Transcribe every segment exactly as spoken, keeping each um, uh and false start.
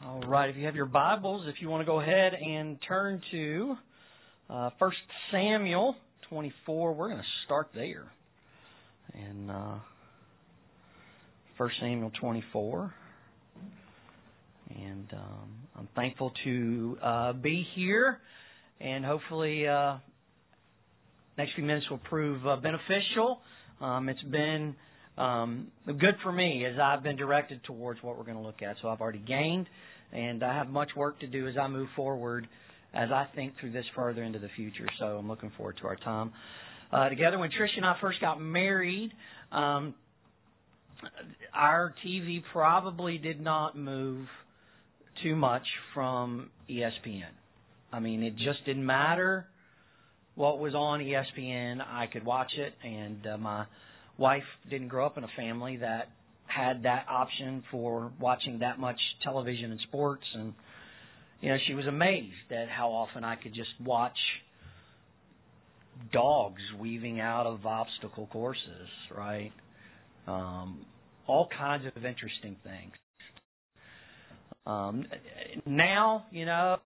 All right, if you have your Bibles, if you want to go ahead and turn to uh, First Samuel twenty-four, we're going to start there. And uh, First Samuel twenty-four. And um, I'm thankful to uh, be here, and hopefully uh, next few minutes will prove uh, beneficial. Um, it's been um, good for me as I've been directed towards what we're going to look at. So I've already gained, and I have much work to do as I move forward, as I think through this further into the future. So I'm looking forward to our time uh, together. When Trish and I first got married, um, our T V probably did not move too much from E S P N. I mean, it just didn't matter what was on E S P N. I could watch it, and uh, my wife didn't grow up in a family that had that option for watching that much television and sports, and you know, she was amazed at how often I could just watch dogs weaving out of obstacle courses, right? Um, all kinds of interesting things. Um, now, you know,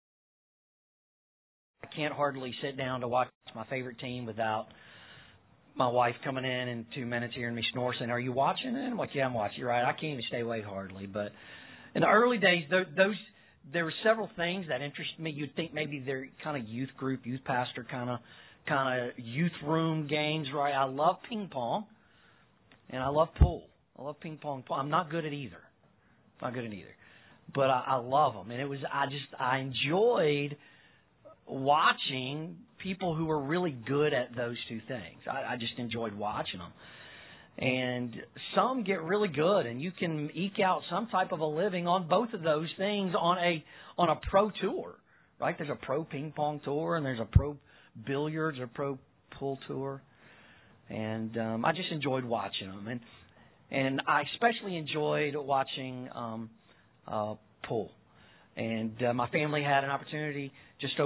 I can't hardly sit down to watch my favorite team without my wife coming in in two minutes hearing me snore saying, "Are you watching it?" I'm like, "Yeah, I'm watching." You're right. I can't even stay awake hardly. But in the early days, those there were several things that interested me. You'd think maybe they're kind of youth group, youth pastor kind of kind of youth room games, right? I love ping pong, and I love pool. I love ping pong. I'm not good at either. Not good at either. But I, I love them, and it was I just I enjoyed watching people who were really good at those two things. I, I just enjoyed watching them, and some get really good, and you can eke out some type of a living on both of those things on a on a pro tour, right? There's a pro ping pong tour, and there's a pro billiards or pro pool tour, and um, I just enjoyed watching them, and and I especially enjoyed watching. Um, Uh, pool. And uh, my family had an opportunity just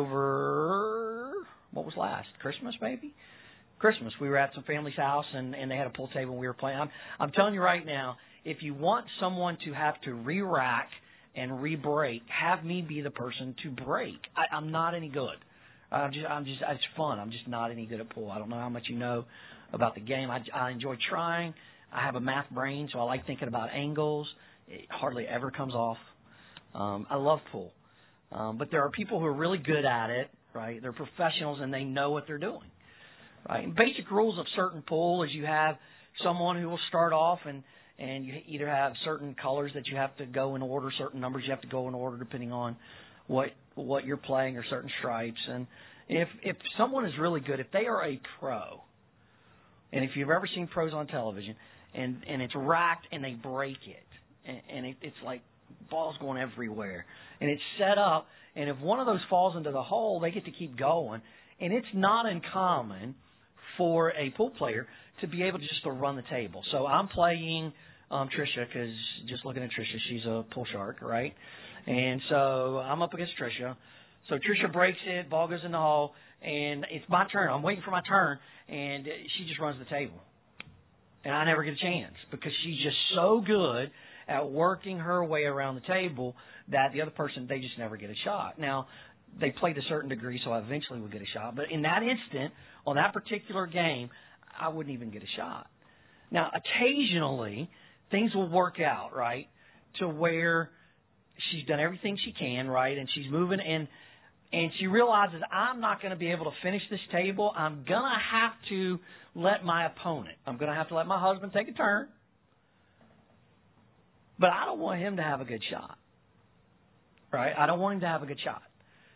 over, what was last? Christmas, maybe? Christmas. We were at some family's house, and, and they had a pool table, and we were playing. I'm, I'm telling you right now, if you want someone to have to re-rack and re-break, have me be the person to break. I, I'm not any good. I'm just, I'm just, it's fun. I'm just not any good at pool. I don't know how much you know about the game. I, I enjoy trying. I have a math brain, so I like thinking about angles. It hardly ever comes off. Um, I love pool. Um, but there are people who are really good at it, right? They're professionals and they know what they're doing, right? And basic rules of certain pool is you have someone who will start off and, and you either have certain colors that you have to go in order, certain numbers you have to go in order depending on what what you're playing or certain stripes. And if if someone is really good, if they are a pro, and if you've ever seen pros on television, and, and it's racked and they break it, and it, it's like balls going everywhere. And it's set up, and if one of those falls into the hole, they get to keep going. And it's not uncommon for a pool player to be able to just to run the table. So I'm playing um, Tricia, because just looking at Tricia, she's a pool shark, right? And so I'm up against Tricia. So Tricia breaks it, ball goes in the hole, and it's my turn. I'm waiting for my turn, and she just runs the table. And I never get a chance because she's just so good at working her way around the table that the other person, they just never get a shot. Now, they played to a certain degree, so I eventually would get a shot. But in that instant, on that particular game, I wouldn't even get a shot. Now, occasionally, things will work out, right, to where she's done everything she can, right, and she's moving, and and she realizes, I'm not going to be able to finish this table. I'm going to have to let my opponent, I'm going to have to let my husband take a turn. But I don't want him to have a good shot, right? I don't want him to have a good shot.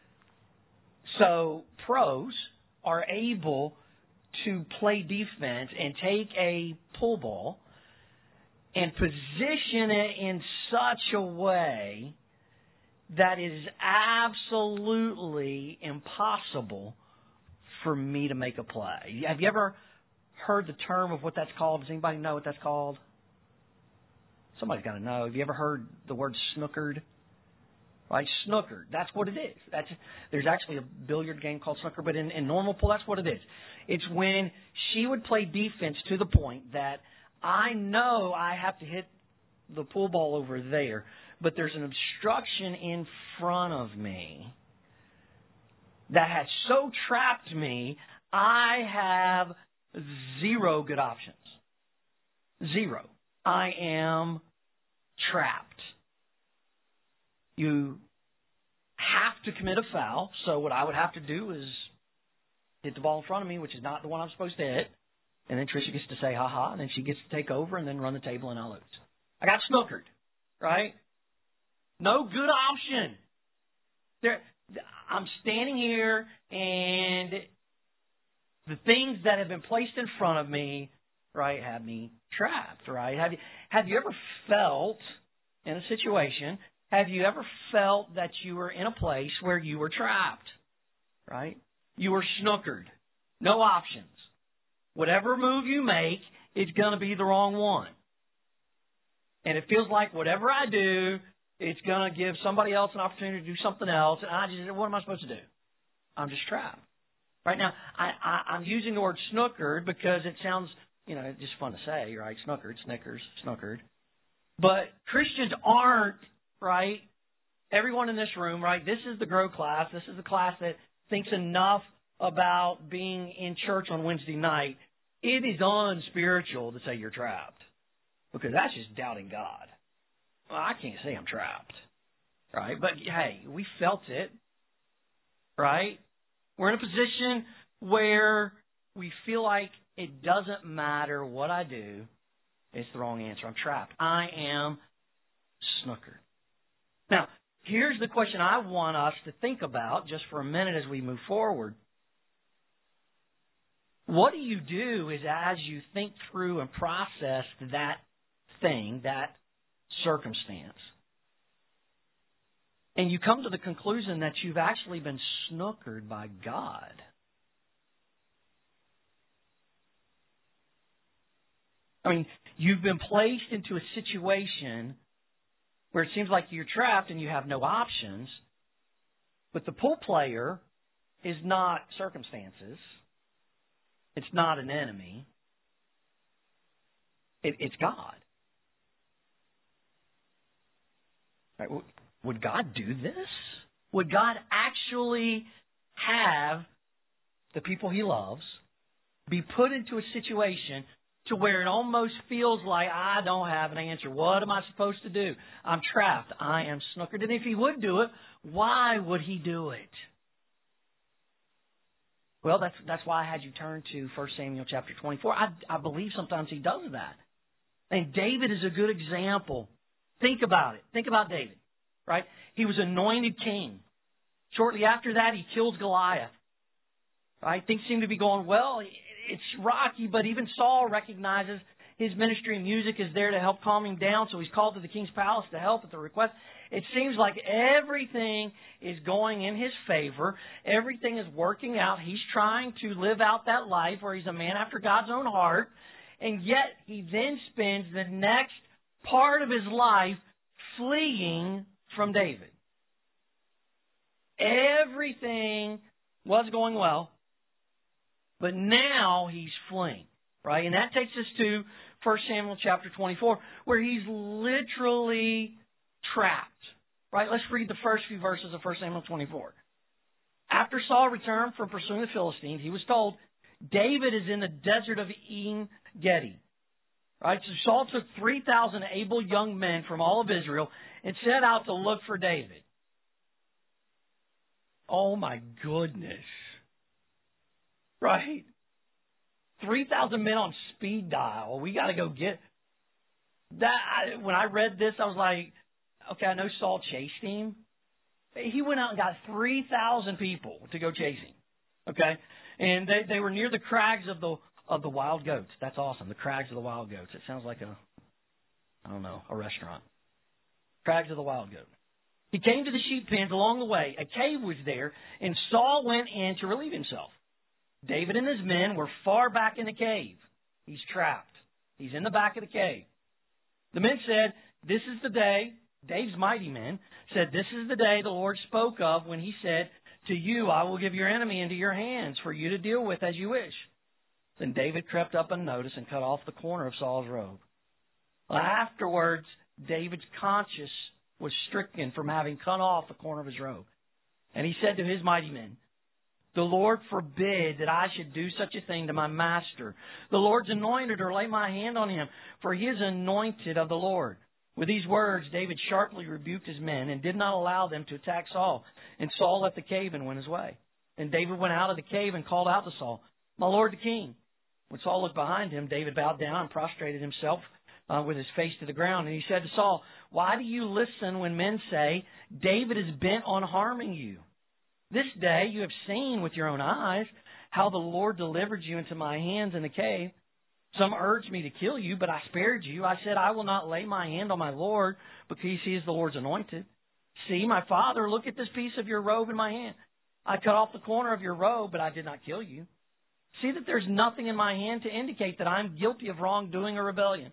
So pros are able to play defense and take a pool ball and position it in such a way that it is absolutely impossible for me to make a play. Have you ever heard the term of what that's called? Does anybody know what that's called? Somebody's got to know. Have you ever heard the word snookered? Right, snookered. That's what it is. That's there's actually a billiard game called snooker, but in, in normal pool, that's what it is. It's when she would play defense to the point that I know I have to hit the pool ball over there, but there's an obstruction in front of me that has so trapped me, I have zero good options. Zero. I am trapped. You have to commit a foul, so what I would have to do is hit the ball in front of me, which is not the one I'm supposed to hit, and then Tricia gets to say ha-ha, and then she gets to take over and then run the table, and I lose. I got snookered, right? No good option. There, I'm standing here, and the things that have been placed in front of me, right, have me trapped, right? Have you, have you ever felt in a situation, have you ever felt that you were in a place where you were trapped, right? You were snookered. No options. Whatever move you make, it's going to be the wrong one. And it feels like whatever I do, it's going to give somebody else an opportunity to do something else. And I just, what am I supposed to do? I'm just trapped. Right now, I, I, I'm using the word snookered because it sounds, you know, it's just fun to say, right? Snookered, Snickers, snookered. But Christians aren't, right? Everyone in this room, right? This is the Grow class. This is the class that thinks enough about being in church on Wednesday night. It is unspiritual to say you're trapped because that's just doubting God. Well, I can't say I'm trapped, right? But, hey, we felt it, right? We're in a position where we feel like it doesn't matter what I do. It's the wrong answer. I'm trapped. I am snookered. Now, here's the question I want us to think about just for a minute as we move forward. What do you do is as you think through and process that thing, that circumstance, and you come to the conclusion that you've actually been snookered by God? I mean, you've been placed into a situation where it seems like you're trapped and you have no options, but the pool player is not circumstances. It's not an enemy. It, it's God. Right? Would God do this? Would God actually have the people He loves be put into a situation to where it almost feels like I don't have an answer? What am I supposed to do? I'm trapped. I am snookered. And if He would do it, why would He do it? Well, that's that's why I had you turn to First Samuel chapter twenty-four. I, I believe sometimes He does that. And David is a good example. Think about it. Think about David, right? He was anointed king. Shortly after that, he kills Goliath. Right? Things seem to be going well. It's rocky, but even Saul recognizes his ministry and music is there to help calm him down, so he's called to the king's palace to help at the request. It seems like everything is going in his favor. Everything is working out. He's trying to live out that life where he's a man after God's own heart, and yet he then spends the next part of his life fleeing from David. Everything was going well, but now he's fleeing, right? And that takes us to First Samuel chapter twenty-four, where he's literally trapped, right? Let's read the first few verses of First Samuel twenty-four. After Saul returned from pursuing the Philistines, he was told, David is in the desert of En-Gedi. Right? So Saul took three thousand able young men from all of Israel and set out to look for David. Oh my goodness. Right? three thousand men on speed dial. We got to go get that. I, when I read this, I was like, okay, I know Saul chased him. He went out and got three thousand people to go chase him. Okay? And they, they were near the crags of the of the wild goats. That's awesome. The crags of the wild goats. It sounds like a, I don't know, a restaurant. Crags of the wild goat. He came to the sheep pens along the way. A cave was there, and Saul went in to relieve himself. David and his men were far back in the cave. He's trapped. He's in the back of the cave. The men said, this is the day, Dave's mighty men said, this is the day the Lord spoke of when He said, to you I will give your enemy into your hands for you to deal with as you wish. Then David crept up unnoticed and cut off the corner of Saul's robe. Well, afterwards, David's conscience was stricken from having cut off the corner of his robe. And he said to his mighty men, the Lord forbid that I should do such a thing to my master, the Lord's anointed, or lay my hand on him, for he is anointed of the Lord. With these words, David sharply rebuked his men and did not allow them to attack Saul. And Saul left the cave and went his way. And David went out of the cave and called out to Saul, my lord the king. When Saul looked behind him, David bowed down and prostrated himself uh, with his face to the ground. And he said to Saul, why do you listen when men say, David is bent on harming you? This day you have seen with your own eyes how the Lord delivered you into my hands in the cave. Some urged me to kill you, but I spared you. I said, I will not lay my hand on my Lord, because he is the Lord's anointed. See, my father, look at this piece of your robe in my hand. I cut off the corner of your robe, but I did not kill you. See that there's nothing in my hand to indicate that I'm guilty of wrongdoing or rebellion.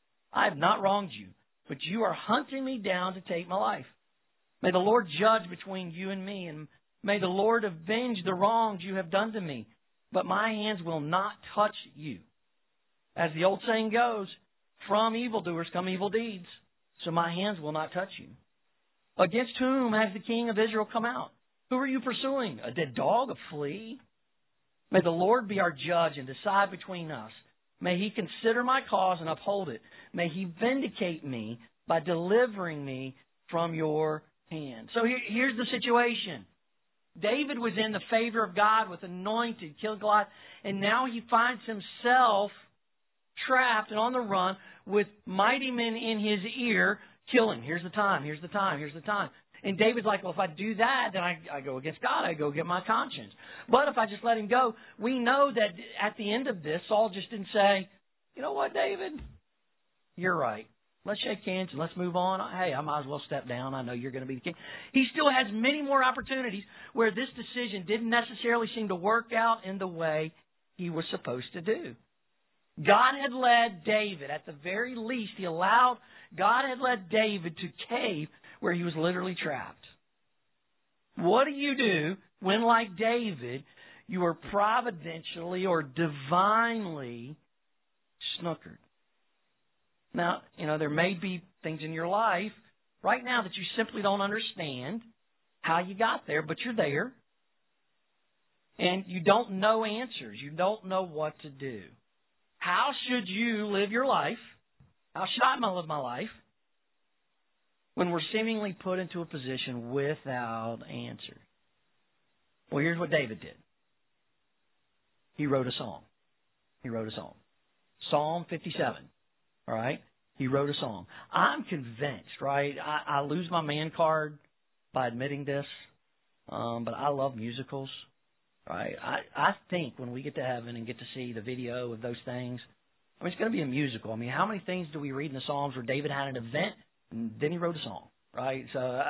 I have not wronged you, but you are hunting me down to take my life. May the Lord judge between you and me, and may the Lord avenge the wrongs you have done to me, but my hands will not touch you. As the old saying goes, from evildoers come evil deeds, so my hands will not touch you. Against whom has the king of Israel come out? Who are you pursuing? A dead dog, a flea? May the Lord be our judge and decide between us. May he consider my cause and uphold it. May he vindicate me by delivering me from your hand. So here, here's the situation. David was in the favor of God with anointed, killed Goliath, and now he finds himself trapped and on the run with mighty men in his ear killing. Here's the time, here's the time, here's the time. And David's like, well, if I do that, then I, I go against God. I go get my conscience. But if I just let him go, we know that at the end of this, Saul just didn't say, you know what, David? You're right. Let's shake hands and let's move on. Hey, I might as well step down. I know you're going to be the king. He still has many more opportunities where this decision didn't necessarily seem to work out in the way he was supposed to do. God had led David, at the very least, he allowed, God had led David to cave where he was literally trapped. What do you do when, like David, you are providentially or divinely snookered? Now, you know, there may be things in your life right now that you simply don't understand how you got there, but you're there. And you don't know answers. You don't know what to do. How should you live your life? How should I live my life when we're seemingly put into a position without answers? Well, here's what David did. He wrote a song. He wrote a song. Psalm fifty-seven. All right? He wrote a song. I'm convinced, right? I, I lose my man card by admitting this, um, but I love musicals. Right? I, I think when we get to heaven and get to see the video of those things, I mean, it's going to be a musical. I mean, how many things do we read in the Psalms where David had an event and then he wrote a song, right? So uh,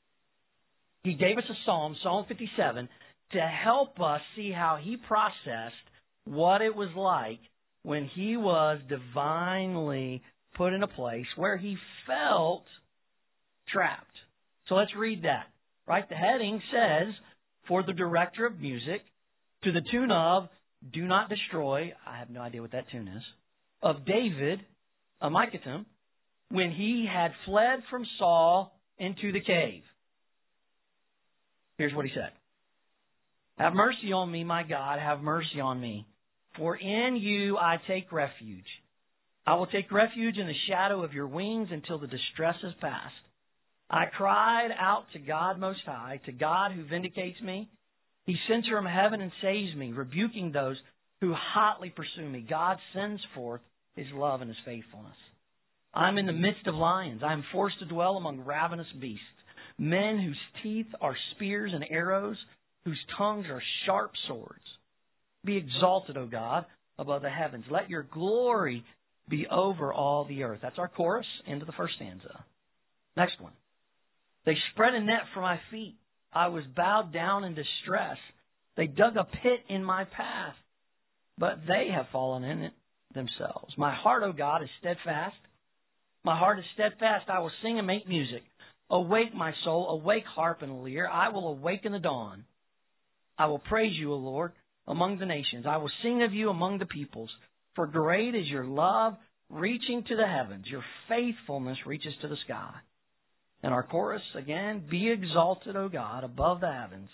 he gave us a psalm, Psalm fifty-seven, to help us see how he processed what it was like when he was divinely put in a place where he felt trapped. So let's read that, right? The heading says, for the director of music, to the tune of Do Not Destroy, I have no idea what that tune is, of David, a Micatum, when he had fled from Saul into the cave. Here's what he said. Have mercy on me, my God, have mercy on me. For in you I take refuge. I will take refuge in the shadow of your wings until the distress is past. I cried out to God Most High, to God who vindicates me. He sends from heaven and saves me, rebuking those who hotly pursue me. God sends forth His love and His faithfulness. I'm in the midst of lions. I am forced to dwell among ravenous beasts, men whose teeth are spears and arrows, whose tongues are sharp swords. Be exalted, O God, above the heavens. Let your glory be over all the earth. That's our chorus, into the first stanza. Next one. They spread a net for my feet. I was bowed down in distress. They dug a pit in my path, but they have fallen in it themselves. My heart, O God, is steadfast. My heart is steadfast. I will sing and make music. Awake, my soul. Awake, harp and lyre. I will awaken the dawn. I will praise you, O Lord, among the nations. I will sing of you among the peoples. For great is your love, reaching to the heavens. Your faithfulness reaches to the sky. And our chorus, again, be exalted, O God, above the heavens.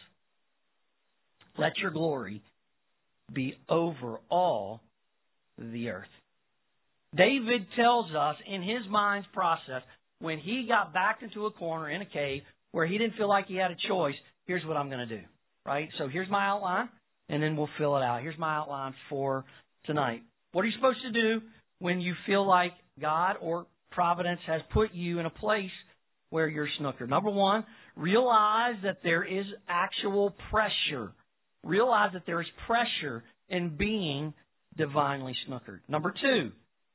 Let your glory be over all the earth. David tells us in his mind's process, when he got backed into a corner in a cave where he didn't feel like he had a choice, here's what I'm going to do. Right? So here's my outline, and then we'll fill it out. Here's my outline for tonight. What are you supposed to do when you feel like God or providence has put you in a place where you're snookered? Number one, realize that there is actual pressure. Realize that there is pressure in being divinely snookered. Number two,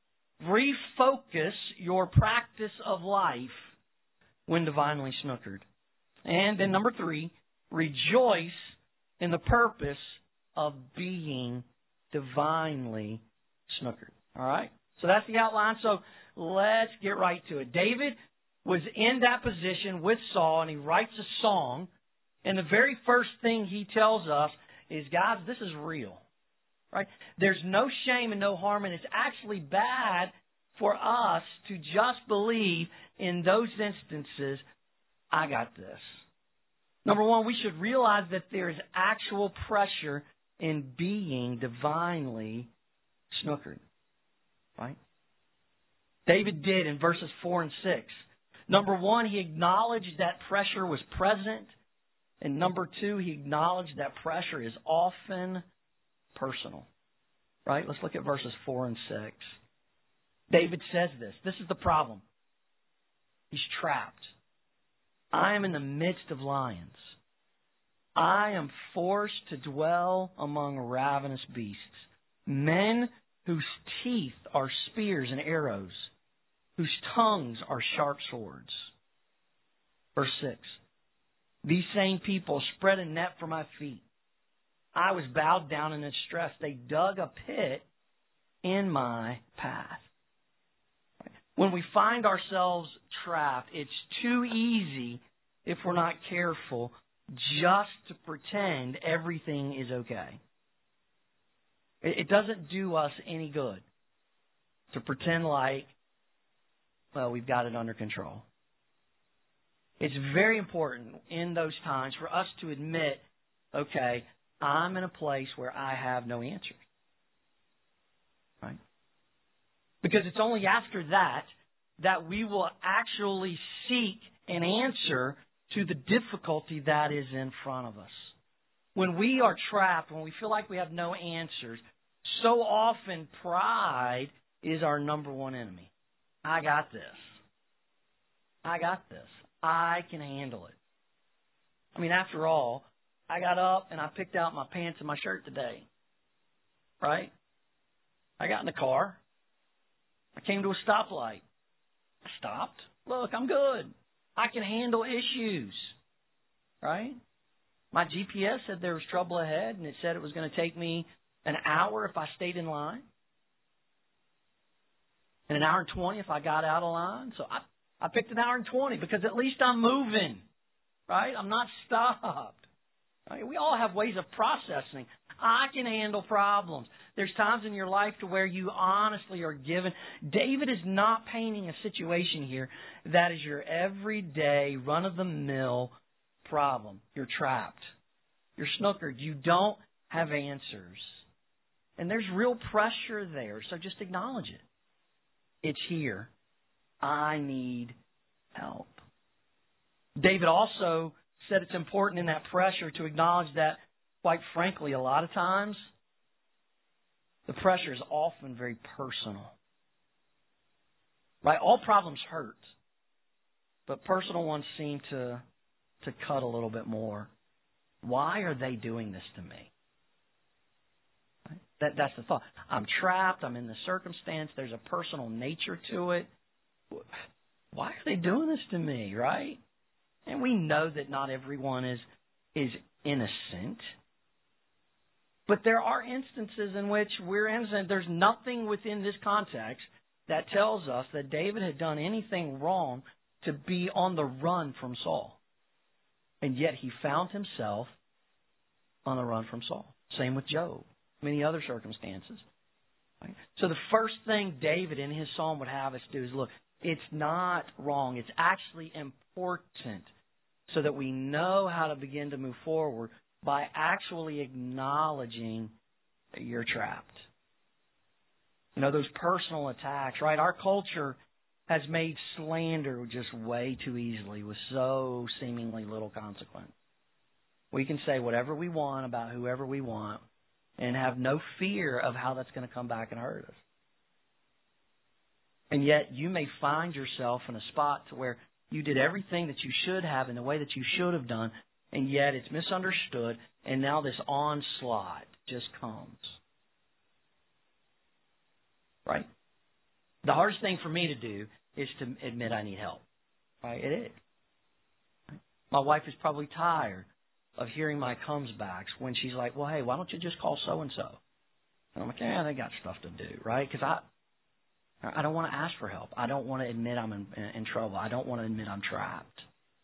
refocus your practice of life when divinely snookered. And then number three, rejoice in the purpose of being divinely snookered. All right? So that's the outline. So let's get right to it. David was in that position with Saul, and he writes a song. And the very first thing he tells us is, guys, this is real. Right? There's no shame and no harm, and it's actually bad for us to just believe in those instances, I got this. Number one, we should realize that there is actual pressure in being divinely snookered. Right? David did in verses four and six. Number one, he acknowledged that pressure was present. And number two, he acknowledged that pressure is often personal. Right? Let's look at verses four and six. David says this. This is the problem. He's trapped. I am in the midst of lions. I am forced to dwell among ravenous beasts, men whose teeth are spears and arrows, whose tongues are sharp swords. Verse six. These same people spread a net for my feet. I was bowed down in distress. They dug a pit in my path. When we find ourselves trapped, it's too easy, if we're not careful, just to pretend everything is okay. It doesn't do us any good to pretend like, well, we've got it under control. It's very important in those times for us to admit, okay, I'm in a place where I have no answers. Right? Because it's only after that that we will actually seek an answer to the difficulty that is in front of us. When we are trapped, when we feel like we have no answers, so often pride is our number one enemy. I got this. I got this. I can handle it. I mean, after all, I got up and I picked out my pants and my shirt today. Right? I got in the car. I came to a stoplight. I stopped. Look, I'm good. I can handle issues. Right? My G P S said there was trouble ahead, and it said it was going to take me an hour if I stayed in line. And an hour and twenty if I got out of line. So I, I picked an hour and twenty because at least I'm moving. Right? I'm not stopped. Right? We all have ways of processing. I can handle problems. There's times in your life to where you honestly are given. David is not painting a situation here that is your everyday, run-of-the-mill problem. You're trapped. You're snookered. You don't have answers. And there's real pressure there, so just acknowledge it. It's here. I need help. David also said it's important in that pressure to acknowledge that, quite frankly, a lot of times, the pressure is often very personal. Right? All problems hurt, but personal ones seem to to cut a little bit more. Why are they doing this to me? Right? That that's the thought. I'm trapped. I'm in the circumstance. There's a personal nature to it. Why are they doing this to me? Right? And we know that not everyone is is innocent. But there are instances in which we're innocent. There's nothing within this context that tells us that David had done anything wrong to be on the run from Saul. And yet he found himself on the run from Saul. Same with Job. Many other circumstances. Right? So the first thing David in his psalm would have us do is look, it's not wrong. It's actually important so that we know how to begin to move forward by actually acknowledging that you're trapped. You know, those personal attacks, right? Our culture has made slander just way too easily with so seemingly little consequence. We can say whatever we want about whoever we want and have no fear of how that's going to come back and hurt us. And yet you may find yourself in a spot to where you did everything that you should have in the way that you should have done, and yet it's misunderstood, and now this onslaught just comes. Right? The hardest thing for me to do is to admit I need help. Right? It is. Right? My wife is probably tired of hearing my comes backs when she's like, well, hey, why don't you just call so-and-so? And I'm like, yeah, they got stuff to do, right? Because I I don't want to ask for help. I don't want to admit I'm in, in trouble. I don't want to admit I'm trapped.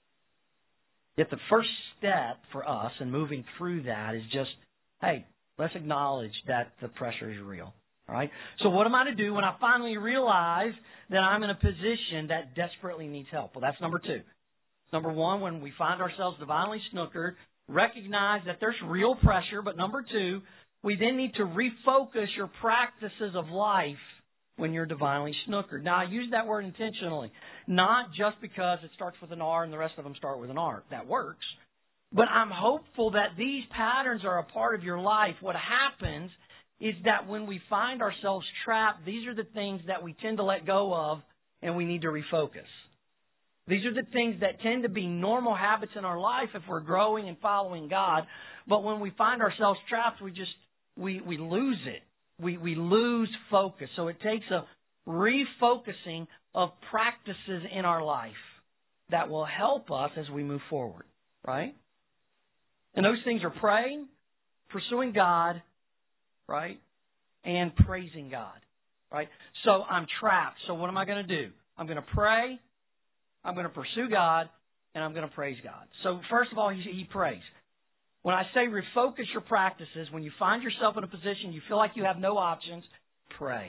Yet the first step for us in moving through that is just, hey, let's acknowledge that the pressure is real. All right? So what am I to do when I finally realize that I'm in a position that desperately needs help? Well, that's number two. Number one, when we find ourselves divinely snookered, recognize that there's real pressure. But number two, we then need to refocus your practices of life when you're divinely snookered. Now, I use that word intentionally, not just because it starts with an R and the rest of them start with an R. That works. But I'm hopeful that these patterns are a part of your life. What happens is that when we find ourselves trapped, these are the things that we tend to let go of and we need to refocus. These are the things that tend to be normal habits in our life if we're growing and following God. But when we find ourselves trapped, we just, we, we lose it. We, we lose focus. So it takes a refocusing of practices in our life that will help us as we move forward, right? And those things are praying, pursuing God, right, and praising God, right? So I'm trapped. So what am I going to do? I'm going to pray, I'm going to pursue God, and I'm going to praise God. So first of all, he, he prays. When I say refocus your practices, when you find yourself in a position you feel like you have no options, pray.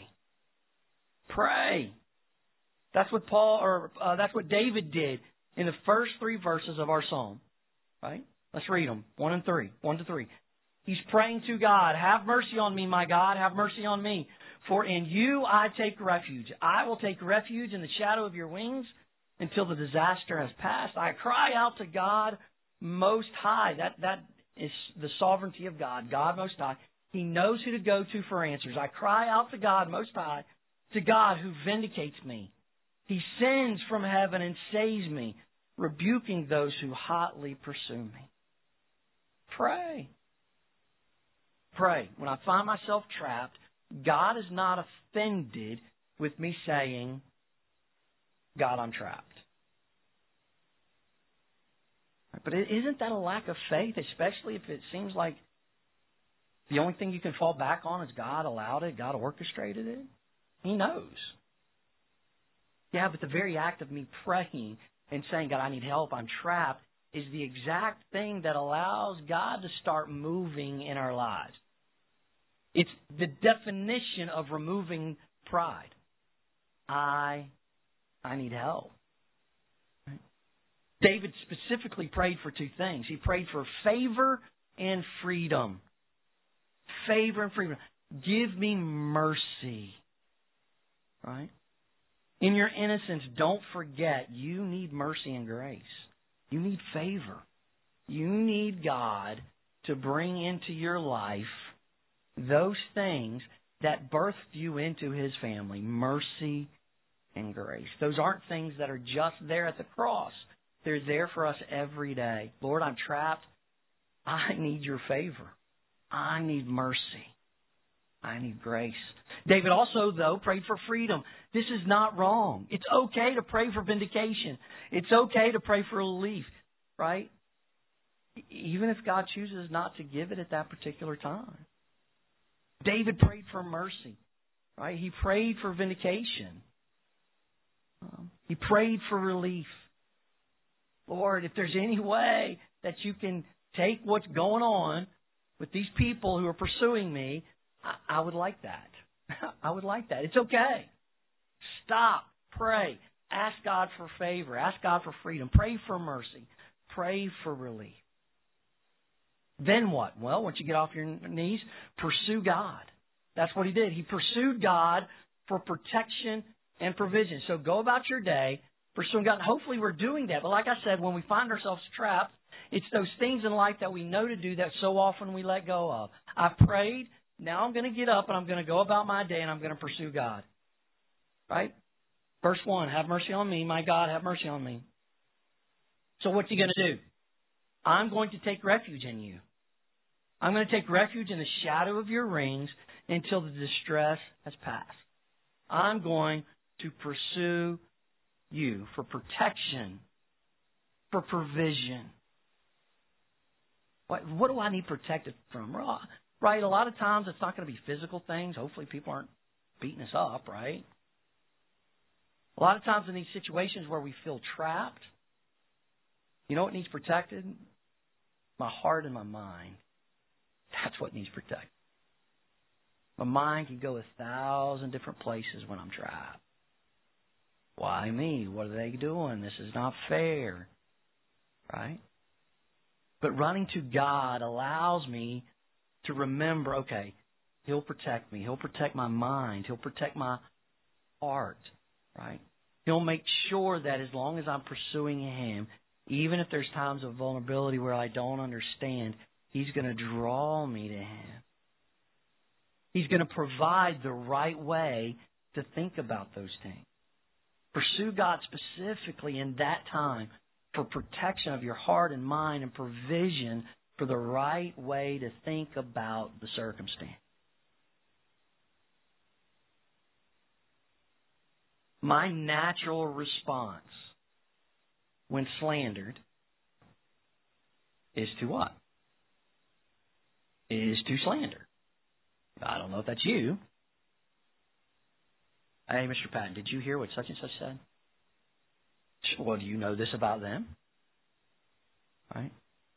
Pray. That's what Paul or uh, that's what David did in the first three verses of our psalm. Right? Let's read them. One and three. One to three. He's praying to God. Have mercy on me, my God. Have mercy on me. For in you I take refuge. I will take refuge in the shadow of your wings until the disaster has passed. I cry out to God Most High. That that is the sovereignty of God. God Most High. He knows who to go to for answers. I cry out to God Most High, to God who vindicates me. He sends from heaven and saves me, rebuking those who hotly pursue me. Pray. Pray. When I find myself trapped, God is not offended with me saying, God, I'm trapped. But isn't that a lack of faith, especially if it seems like the only thing you can fall back on is God allowed it, God orchestrated it? He knows. Yeah, but the very act of me praying and saying, God, I need help, I'm trapped, is the exact thing that allows God to start moving in our lives. It's the definition of removing pride. I, I need help. Right? David specifically prayed for two things. He prayed for favor and freedom. Favor and freedom. Give me mercy. Right? In your innocence, don't forget you need mercy and grace. You need favor. You need God to bring into your life those things that birthed you into His family. Mercy and grace. Those aren't things that are just there at the cross. They're there for us every day. Lord, I'm trapped. I need your favor. I need mercy. I need grace. David also, though, prayed for freedom. This is not wrong. It's okay to pray for vindication. It's okay to pray for relief, right? Even if God chooses not to give it at that particular time. David prayed for mercy, right? He prayed for vindication. Um, he prayed for relief. Lord, if there's any way that you can take what's going on with these people who are pursuing me, I, I would like that. I would like that. It's okay. Stop. Pray. Ask God for favor. Ask God for freedom. Pray for mercy. Pray for relief. Then what? Well, once you get off your knees, pursue God. That's what he did. He pursued God for protection and provision. So go about your day pursuing God. Hopefully we're doing that. But like I said, when we find ourselves trapped, it's those things in life that we know to do that so often we let go of. I prayed. Now I'm going to get up and I'm going to go about my day and I'm going to pursue God. Right? Verse one, have mercy on me, my God, have mercy on me. So what's he going to do? I'm going to take refuge in you. I'm going to take refuge in the shadow of your wings until the distress has passed. I'm going to pursue you for protection, for provision. What, what do I need protected from? Right? A lot of times it's not going to be physical things. Hopefully people aren't beating us up, right? A lot of times in these situations where we feel trapped, you know what needs protected? My heart and my mind. That's what needs protected. My mind can go a thousand different places when I'm trapped. Why me? What are they doing? This is not fair. Right? But running to God allows me to remember, okay, He'll protect me. He'll protect my mind. He'll protect my heart. Right? He'll make sure that as long as I'm pursuing Him, even if there's times of vulnerability where I don't understand, He's going to draw me to Him. He's going to provide the right way to think about those things. Pursue God specifically in that time for protection of your heart and mind and provision for the right way to think about the circumstance. My natural response when slandered is to what? Is to slander. I don't know if that's you. Hey, Mister Patton, did you hear what such and such said? Well, do you know this about them? Right?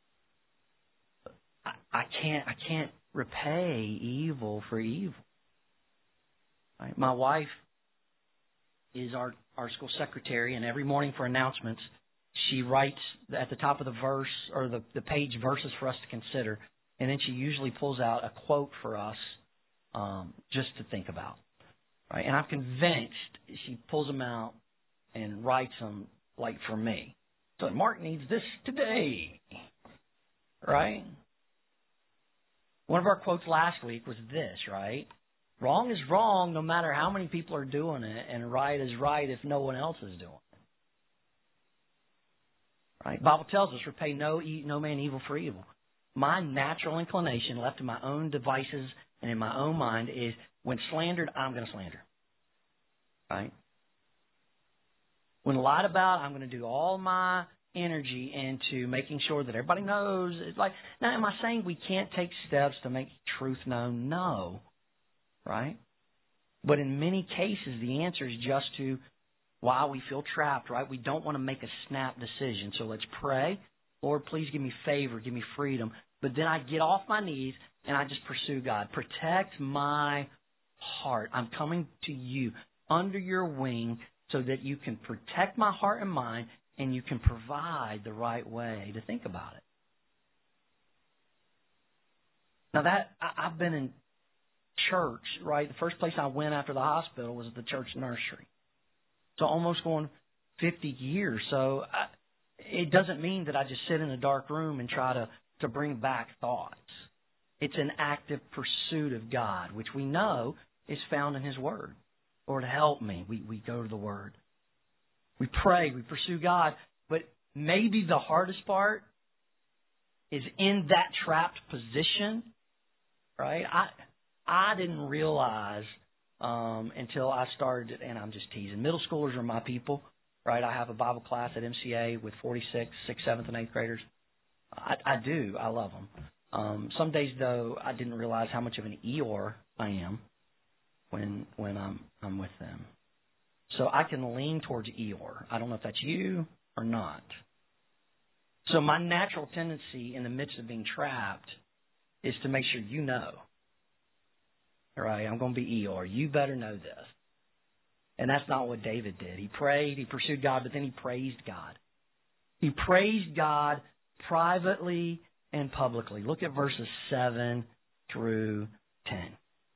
I, I can't. I can't repay evil for evil. Right? My wife is our our school secretary, and every morning for announcements, she writes at the top of the verse or the, the page verses for us to consider, and then she usually pulls out a quote for us um, just to think about. Right? And I'm convinced she pulls them out and writes them like for me. So Mark needs this today. Right? One of our quotes last week was this, right? Wrong is wrong no matter how many people are doing it, and right is right if no one else is doing it. Right? The Bible tells us, repay no, no man evil for evil. My natural inclination, left to my own devices and in my own mind, is when slandered, I'm going to slander. Right? When lied about, I'm going to do all my energy into making sure that everybody knows. It's like, now, am I saying we can't take steps to make truth known? No. Right? But in many cases, the answer is just to why we feel trapped, right? We don't want to make a snap decision. So let's pray. Lord, please give me favor, give me freedom. But then I get off my knees and I just pursue God. Protect my heart. I'm coming to you under your wing so that you can protect my heart and mind and you can provide the right way to think about it. Now that, I, I've been in church, right? The first place I went after the hospital was the church nursery. So almost going fifty years. So I, it doesn't mean that I just sit in a dark room and try to, to bring back thoughts. It's an active pursuit of God, which we know is found in His Word. Lord, help me. We, we go to the Word. We pray. We pursue God. But maybe the hardest part is in that trapped position, right? I I didn't realize um, until I started, and I'm just teasing. Middle schoolers are my people, right? I have a Bible class at M C A with forty-six, sixth, seventh, and eighth graders. I, I do. I love them. Um, some days, though, I didn't realize how much of an Eeyore I am when when I'm I'm with them. So I can lean towards Eeyore. I don't know if that's you or not. So my natural tendency in the midst of being trapped is to make sure you know. Right? I'm going to be Eeyore. You better know this. And that's not what David did. He prayed, he pursued God, but then he praised God. He praised God privately and publicly. Look at verses seven through ten.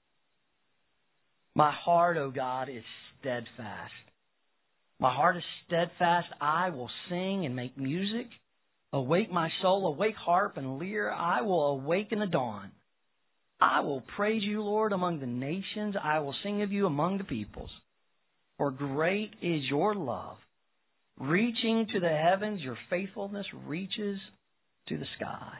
My heart, O God, is steadfast. My heart is steadfast. I will sing and make music. Awake my soul, awake harp and lyre. I will awaken the dawn. I will praise you, Lord, among the nations. I will sing of you among the peoples. For great is your love. Reaching to the heavens, your faithfulness reaches to the sky.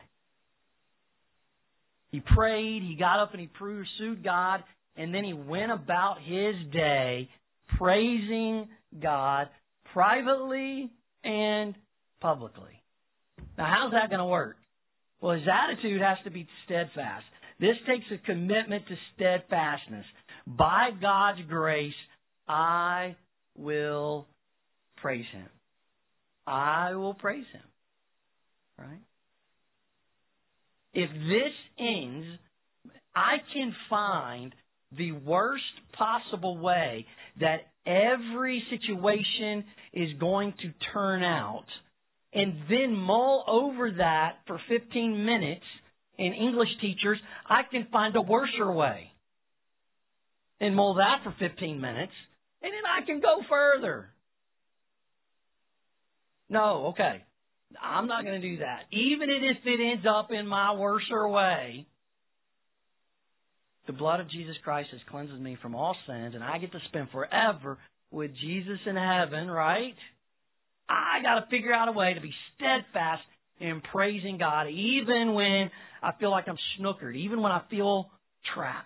He prayed, he got up and he pursued God, and then he went about his day praising God privately and publicly. Now, how's that going to work? Well, his attitude has to be steadfast. This takes a commitment to steadfastness. By God's grace, I will praise Him. I will praise Him. Right? If this ends, I can find the worst possible way that every situation is going to turn out, and then mull over that for fifteen minutes. And English teachers, I can find a worser way and mull that for fifteen minutes, and then I can go further. No, okay. I'm not going to do that. Even if it ends up in my worser way, the blood of Jesus Christ has cleansed me from all sins, and I get to spend forever with Jesus in heaven, right? I got to figure out a way to be steadfast in praising God, even when I feel like I'm snookered, even when I feel trapped.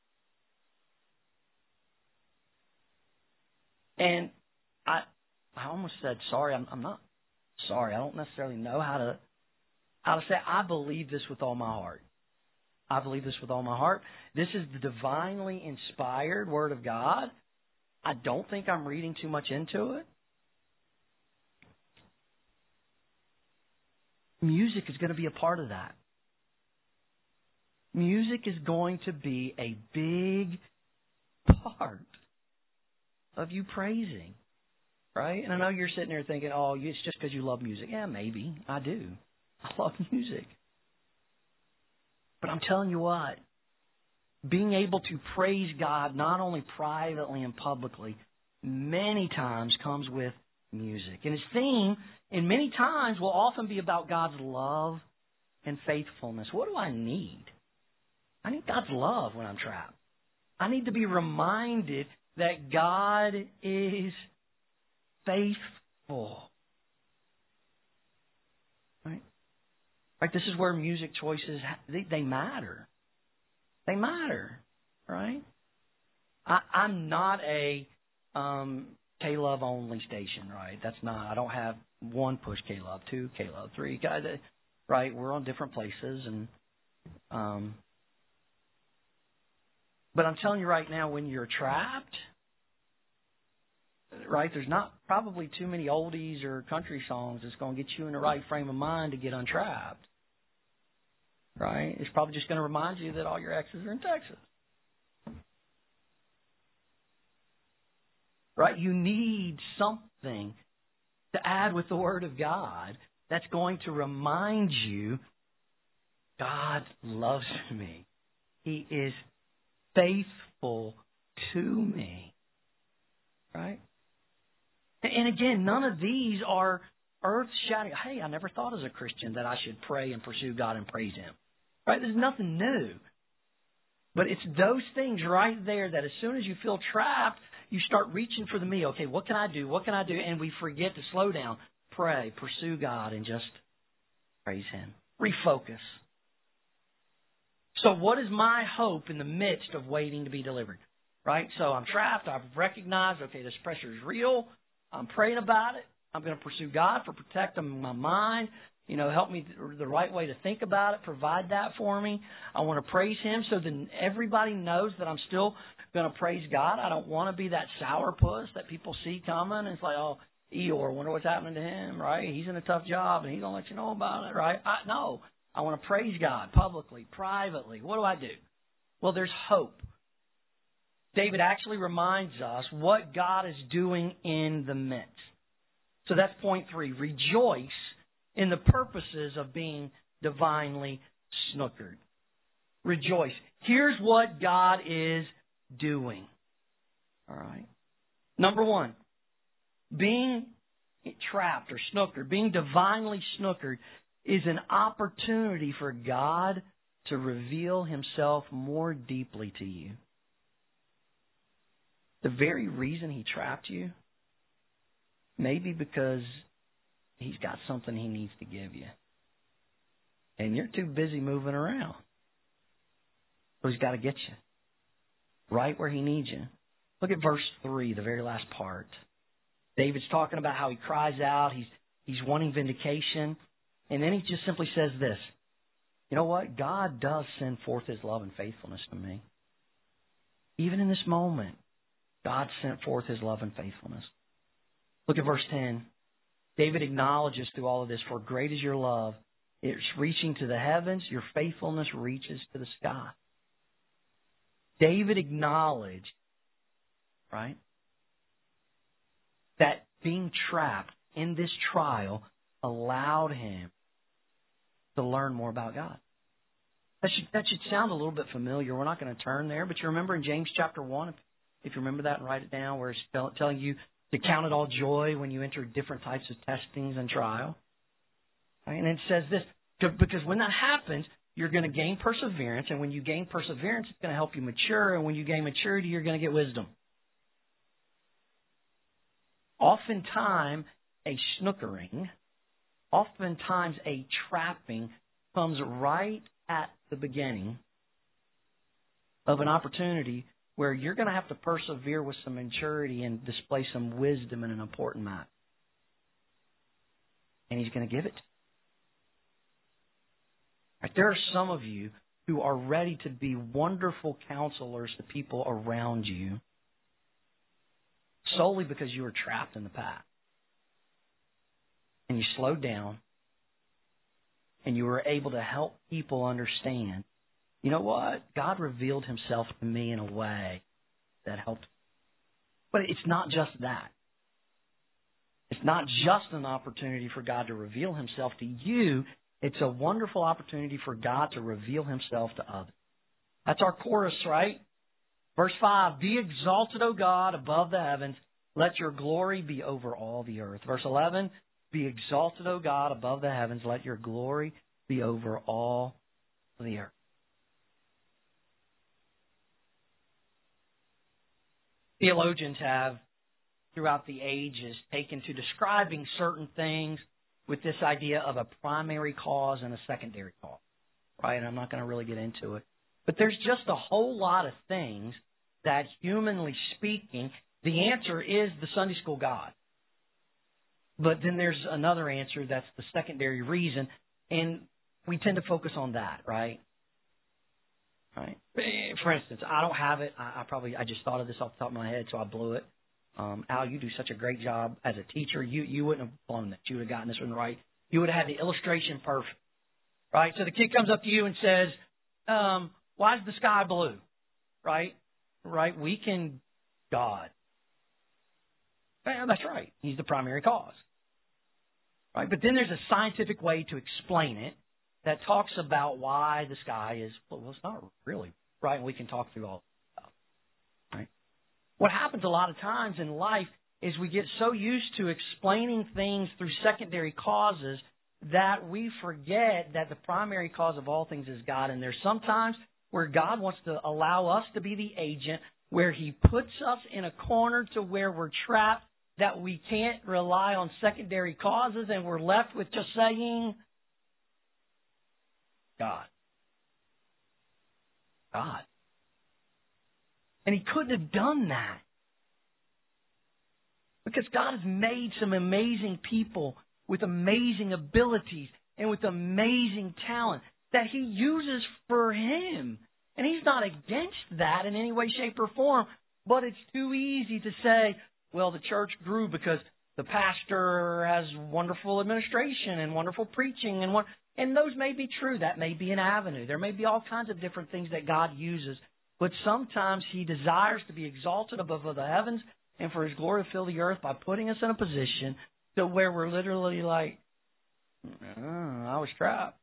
And I I almost said sorry. I'm, I'm not sorry. I don't necessarily know how to how to say it. I believe this with all my heart. I believe this with all my heart. This is the divinely inspired Word of God. I don't think I'm reading too much into it. Music is going to be a part of that. Music is going to be a big part of you praising, right? And I know you're sitting there thinking, oh, it's just because you love music. Yeah, maybe. I do. I love music. But I'm telling you what, being able to praise God not only privately and publicly, many times comes with music. And his theme, and many times, will often be about God's love and faithfulness. What do I need? I need God's love when I'm trapped. I need to be reminded that God is faithful. Right? Right? This is where music choices, they, they matter. They matter. Right? I, I'm not a um, K-Love only station, right? That's not, I don't have one push K-Love, two K-Love, three, right? We're on different places. and um, But I'm telling you right now, when you're trapped, right, there's not probably too many oldies or country songs that's going to get you in the right frame of mind to get untrapped. Right? It's probably just going to remind you that all your exes are in Texas. Right? You need something to add with the Word of God that's going to remind you God loves me. He is faithful to me. Right? And again, none of these are earth-shattering. Hey, I never thought as a Christian that I should pray and pursue God and praise Him. Right? There's nothing new. But it's those things right there that as soon as you feel trapped, you start reaching for the me. Okay, what can I do? What can I do? And we forget to slow down, pray, pursue God, and just praise Him. Refocus. So what is my hope in the midst of waiting to be delivered? Right? So I'm trapped. I've recognized, okay, this pressure is real. I'm praying about it. I'm going to pursue God for protecting my mind. You know, help me the right way to think about it. Provide that for me. I want to praise Him so that everybody knows that I'm still going to praise God. I don't want to be that sourpuss that people see coming. And it's like, oh, Eeyore, wonder what's happening to him, right? He's in a tough job and he's going to let you know about it, right? I, no, I want to praise God publicly, privately. What do I do? Well, there's hope. David actually reminds us what God is doing in the midst. So that's point three. Rejoice in the purposes of being divinely snookered. Rejoice. Here's what God is doing. All right. Number one, being trapped or snookered, being divinely snookered is an opportunity for God to reveal Himself more deeply to you. The very reason He trapped you may be because He's got something He needs to give you. And you're too busy moving around. So He's got to get you right where He needs you. Look at verse three, the very last part. David's talking about how he cries out. He's, he's wanting vindication. And then he just simply says this. You know what? God does send forth His love and faithfulness to me. Even in this moment, God sent forth His love and faithfulness. Look at verse ten. David acknowledges through all of this, for great is your love. It's reaching to the heavens. Your faithfulness reaches to the sky. David acknowledged, right, that being trapped in this trial allowed him to learn more about God. That should, that should sound a little bit familiar. We're not going to turn there, but you remember in James chapter one, if you remember that and write it down, where it's telling you to count it all joy when you enter different types of testings and trial. Right? And it says this, because when that happens, you're going to gain perseverance, and when you gain perseverance, it's going to help you mature, and when you gain maturity, you're going to get wisdom. Oftentimes, a snookering, oftentimes a trapping comes right at the beginning of an opportunity where you're going to have to persevere with some maturity and display some wisdom in an important matter. And He's going to give it. Right, there are some of you who are ready to be wonderful counselors to people around you solely because you were trapped in the past. And you slowed down and you were able to help people understand, you know what? God revealed Himself to me in a way that helped. But it's not just that. It's not just an opportunity for God to reveal Himself to you. It's a wonderful opportunity for God to reveal Himself to others. That's our chorus, right? Verse five, be exalted, O God, above the heavens. Let your glory be over all the earth. Verse eleven, be exalted, O God, above the heavens. Let your glory be over all the earth. Theologians have, throughout the ages, taken to describing certain things with this idea of a primary cause and a secondary cause. Right? And I'm not going to really get into it. But there's just a whole lot of things that, humanly speaking, the answer is the Sunday school God. But then there's another answer that's the secondary reason, and we tend to focus on that, right? Right. For instance, I don't have it. I, I probably I just thought of this off the top of my head, so I blew it. Um, Al, you do such a great job as a teacher. You you wouldn't have blown this. You would have gotten this one right. You would have had the illustration perfect, right? So the kid comes up to you and says, um, "Why is the sky blue?" Right? Right? We can God. Well, that's right. He's the primary cause. Right? But then there's a scientific way to explain it that talks about why the sky is, well, it's not really, right? And we can talk through all that stuff. Right? What happens a lot of times in life is we get so used to explaining things through secondary causes that we forget that the primary cause of all things is God. And there's sometimes where God wants to allow us to be the agent, where He puts us in a corner to where we're trapped, that we can't rely on secondary causes, and we're left with just saying, God. God. And He couldn't have done that. Because God has made some amazing people with amazing abilities and with amazing talent that He uses for Him. And He's not against that in any way, shape, or form. But it's too easy to say, well, the church grew because the pastor has wonderful administration and wonderful preaching. And one, and those may be true. That may be an avenue. There may be all kinds of different things that God uses but sometimes He desires to be exalted above the heavens and for His glory to fill the earth by putting us in a position to where we're literally like, oh, I was trapped.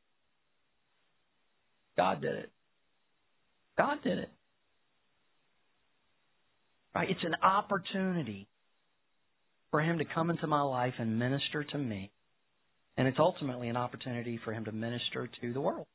God did it. God did it. Right? It's an opportunity for Him to come into my life and minister to me. And it's ultimately an opportunity for Him to minister to the world.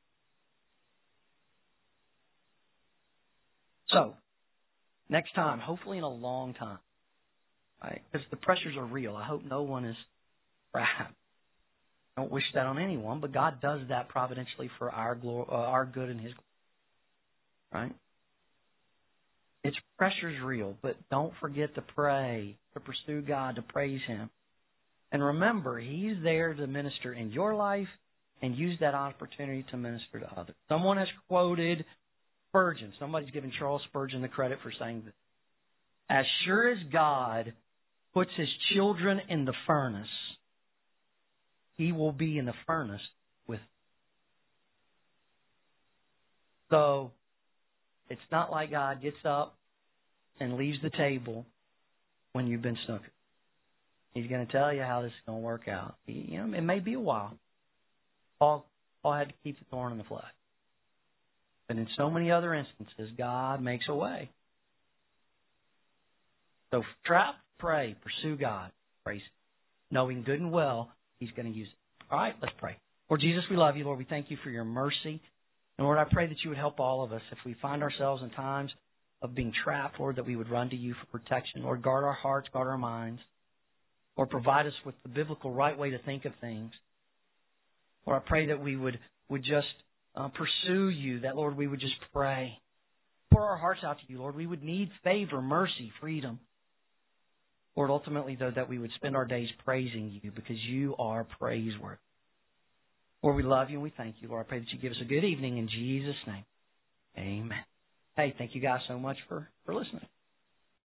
So, next time, hopefully in a long time, right? Because the pressures are real. I hope no one is trapped. I don't wish that on anyone, but God does that providentially for our glory, uh, our good and His glory. Right? Its pressure's real, but don't forget to pray, to pursue God, to praise Him. And remember, He's there to minister in your life and use that opportunity to minister to others. Someone has quoted Spurgeon. Somebody's given Charles Spurgeon the credit for saying this. As sure as God puts His children in the furnace, He will be in the furnace with them. So, it's not like God gets up and leaves the table when you've been snookered. He's going to tell you how this is going to work out. He, you know, it may be a while. Paul, Paul had to keep the thorn in the flesh. But in so many other instances, God makes a way. So trap, pray, pursue God, praise Him, knowing good and well He's going to use it. All right, let's pray. Lord Jesus, we love You. Lord, we thank You for Your mercy. And Lord, I pray that You would help all of us if we find ourselves in times of being trapped, Lord, that we would run to You for protection. Lord, guard our hearts, guard our minds. Lord, provide us with the biblical right way to think of things. Lord, I pray that we would, would just uh, pursue You, that, Lord, we would just pray. Pour our hearts out to You, Lord. We would need favor, mercy, freedom. Lord, ultimately, though, that we would spend our days praising You because You are praiseworthy. Lord, we love You and we thank You. Lord, I pray that You give us a good evening in Jesus' name. Amen. Hey, thank you guys so much for, for listening.